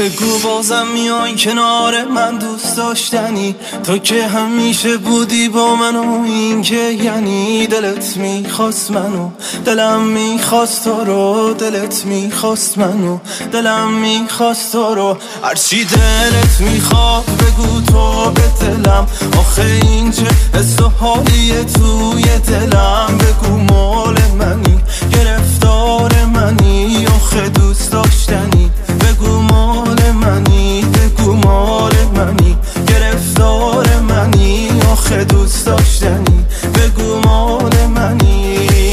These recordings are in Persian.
بگو بازم میای کنار من دوست داشتنی، تو که همیشه بودی با من و این که یعنی دلت میخواست منو، دلم میخواست تو رو، دلت میخواست منو، دلم میخواست تو رو. هرچی دلت میخواد بگو تو به دلم، آخه این چه حس و حالیه توی دلم. بگو مال منی، گرفتار منی، آخه دوست داشتنی. بگو مال منی، بگو مال منی، گرفتار منی، آخه دوست داشتنی. بگو مال منی.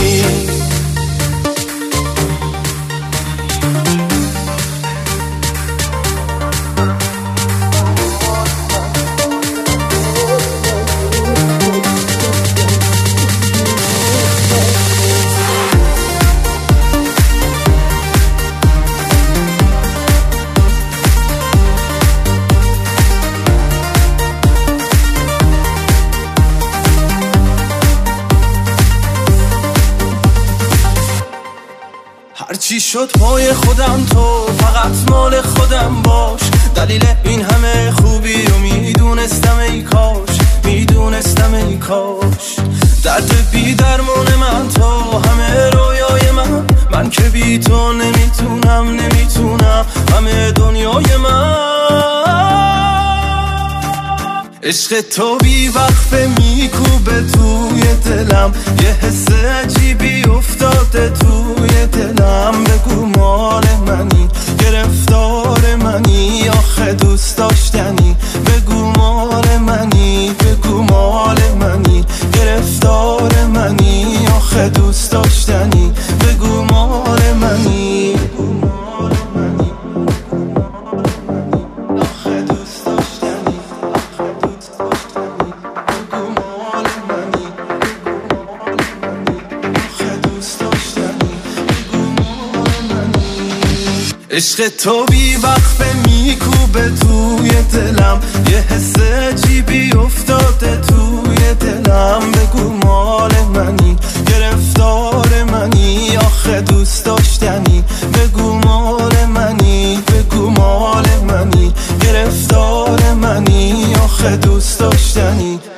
هرچی شد پای خودم، تو فقط مال خودم باش. دلیل این همه خوبی رو میدونستم ای کاش، میدونستم ای کاش. درد بی درمون من، تو همه رویای من که بی تو نمیتونم همه دنیای من. عشق تو بی وقفه میکوبه توی دلم، یه حس عجیبی افتاده توی دلم. بگو مال منی، گرفتار منی، آخه دوست داشتنی. بگو مال منی، بگو مال منی، گرفتار منی، آخه دوست داشتنی. بگو مال منی. عشق تو بی وقفه میکوبه توی دلم، یه حس عجیبی افتاده توی دلم. بگو مال منی، گرفتار منی، آخه دوست داشتنی. بگو مال منی، بگو مال منی، گرفتار منی، آخه دوست داشتنی.